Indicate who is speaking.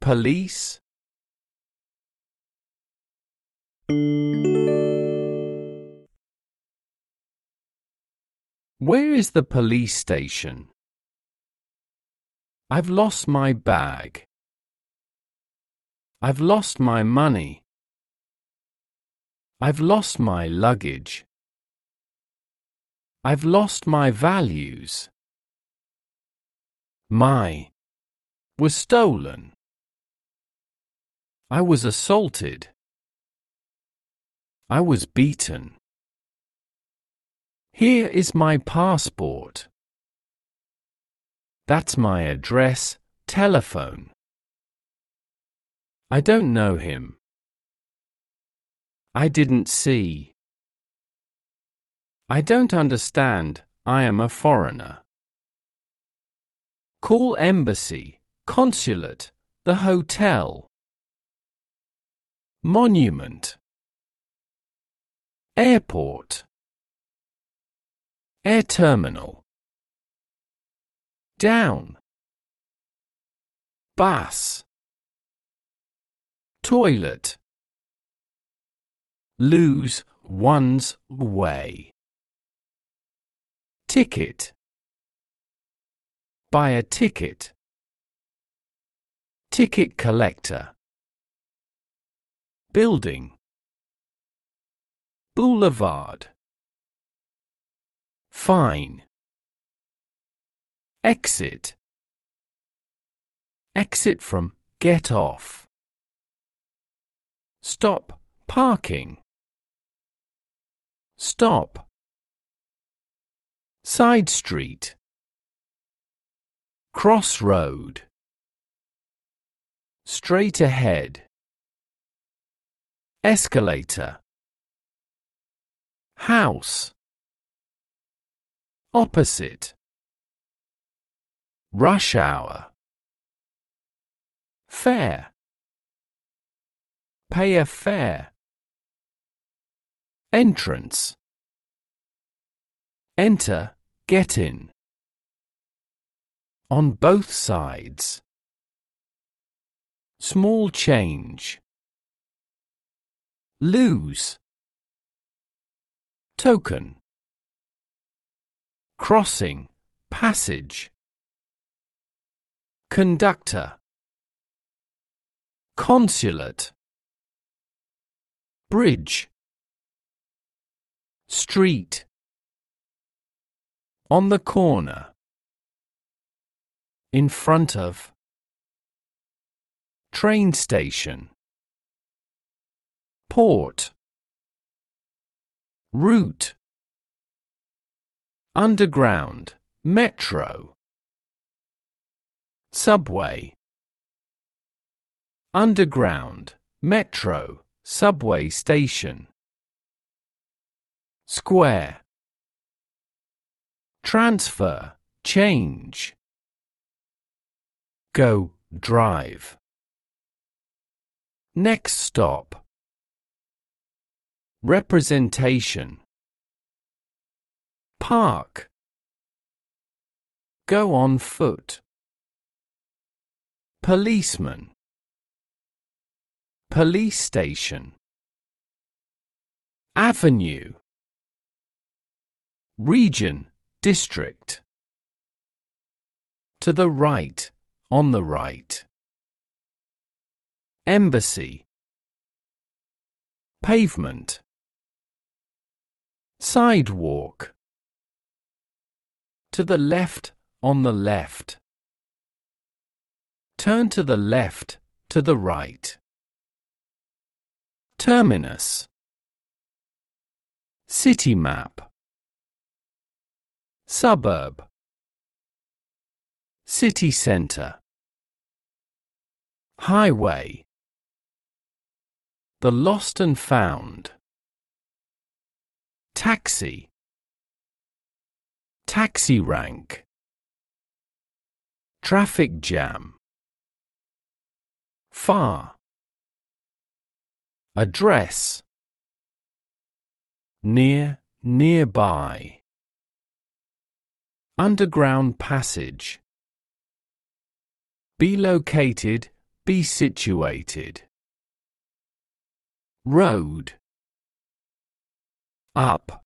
Speaker 1: Police. Where is the police station? I've lost my bag. I've lost my money. I've lost my luggage. I've lost my values. My was stolen. I was assaulted. I was beaten. Here is my passport. That's my address, telephone. I don't know him. I didn't see. I don't understand, I am a foreigner. Call embassy, consulate, the hotel. Monument. Airport. Air terminal. Down. Bus. Toilet. Lose one's way. Ticket. Buy a ticket. Ticket collector. Building. Boulevard. Fine. Exit. Exit from get off. Stop parking. Stop. Side street. Crossroad. Straight ahead. Escalator. House. Opposite. Rush hour. Fare. Pay a fare. Entrance. Enter, get in. On both sides. Small change. Lose. Token. Crossing, passage. Conductor. Consulate. Bridge. Street. On the corner. In front of. Train station. Port. Route. Underground, metro. Subway. Underground, metro, subway station. Square. Transfer, change. Go, drive. Next stop. Representation. Park. Go on foot. Policeman. Police station. Avenue. Region, district. To the right, on the right. Embassy. Pavement. Sidewalk. To the left, on the left. Turn to the left, to the right. Terminus. City map. Suburb. City centre. Highway. The lost and found. Taxi. Taxi rank. Traffic jam. Far. Address. Near, nearby. Underground passage. Be located, Be situated. Road. Up.